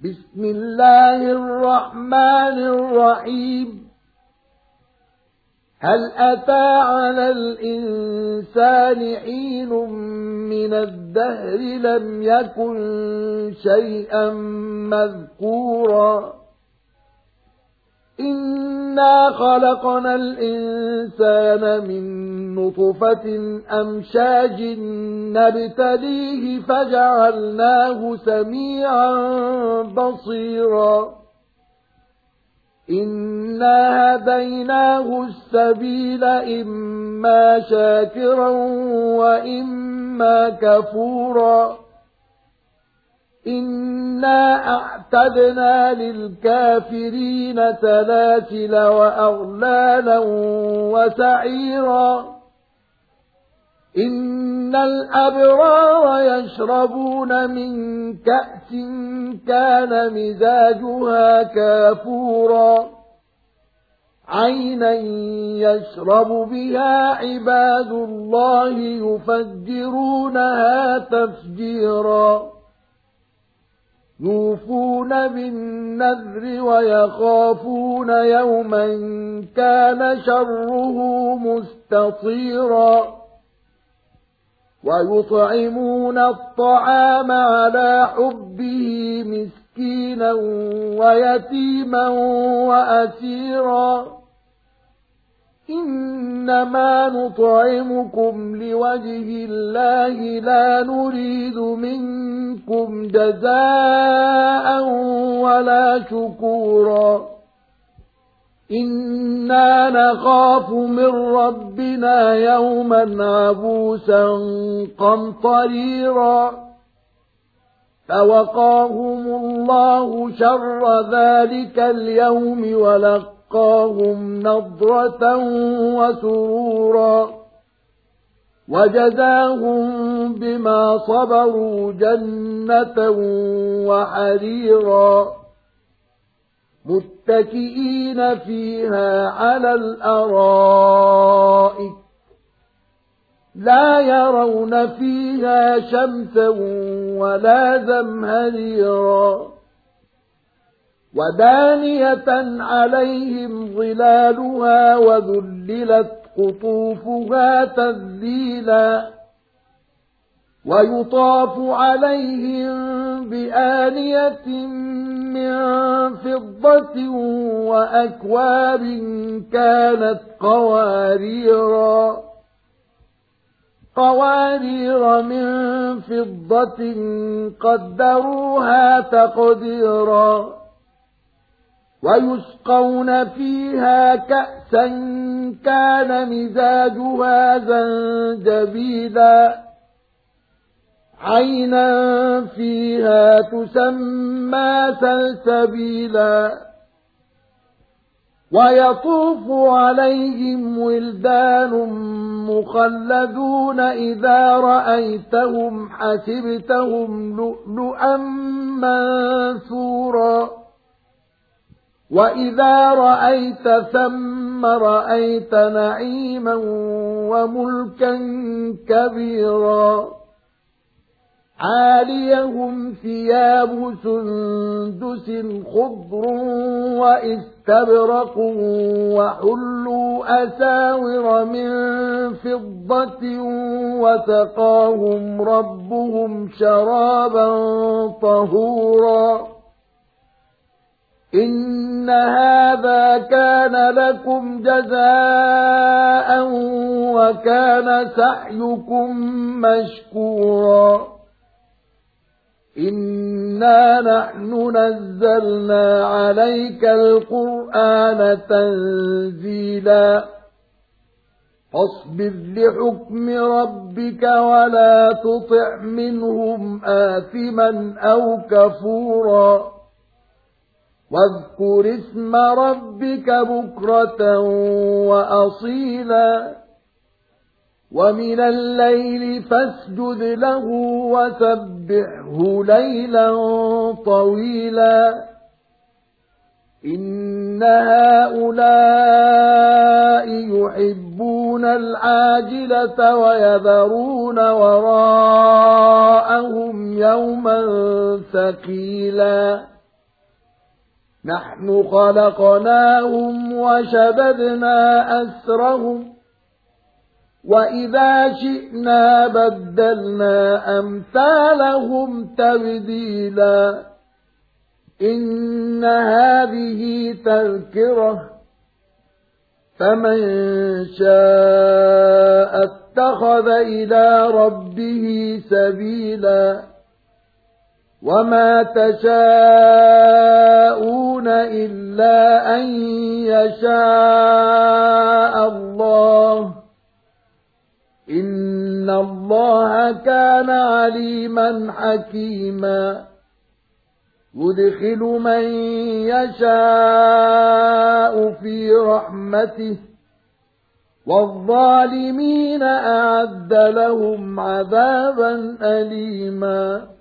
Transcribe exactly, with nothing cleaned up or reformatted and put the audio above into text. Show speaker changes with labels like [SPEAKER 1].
[SPEAKER 1] بسم الله الرحمن الرحيم. هل أتى على الإنسان حين من الدهر لم يكن شيئا مذكورا إنا خلقنا الإنسان من نطفة أمشاج نبتليه فجعلناه سميعا بصيرا إنا هديناه السبيل إما شاكرا وإما كفورا إنا أعتدنا للكافرين سلاسل وأغلالا وسعيرا إن الأبرار يشربون من كأس كان مزاجها كافورا عينا يشرب بها عباد الله يفجرونها تفجيرا يوفون بالنذر ويخافون يوما كان شره مستطيرا ويطعمون الطعام على حبه مسكينا ويتيما وأسيرا إنما نطعمكم لوجه الله لا نريد منكم جزاء ولا شكورا إنا نخاف من ربنا يوما عبوسا قمطريرا فوقاهم الله شر ذلك اليوم ولقاهم نضرة وسرورا وجزاهم بما صبروا جنة وحريرا متكئين فيها على الأرائك لا يرون فيها شمسا ولا زمهريرا ودانية عليهم ظلالها وذللت قطوفها تذليلا ويطاف عليهم بآنية من فضة وأكواب كانت قواريرا قوارير من فضة قدروها تقديرا ويسقون فيها كأسا كان مزاجها زنجبيلا عينا فيها تسمى سلسبيلا ويطوف عليهم ولدان مخلدون إذا رأيتهم حسبتهم لؤلؤا منثورا وإذا رأيت ثم رأيت نعيما وملكا كبيرا عاليهم ثياب سندس خضر واستبرق وحلوا أساور من فضة وسقاهم ربهم شرابا طهورا إن هذا كان لكم جزاء وكان سعيكم مشكورا إنا نحن نزلنا عليك القرآن تنزيلا فاصبر لحكم ربك ولا تطع منهم آثما أو كفورا واذكر اسم ربك بكرة وأصيلا ومن الليل فاسجد له وسبحه ليلا طويلا إن هؤلاء يحبون العاجلة ويذرون وراءهم يوما ثقيلا نحن خلقناهم وشددنا أسرهم وإذا شئنا بدلنا أمثالهم تبديلا إن هذه تذكرة فمن شاء اتخذ إلى ربه سبيلا وما تشاءون إلا أن يشاء الله إن الله كان عليما حكيما يدخل من يشاء في رحمته والظالمين أعد لهم عذابا أليما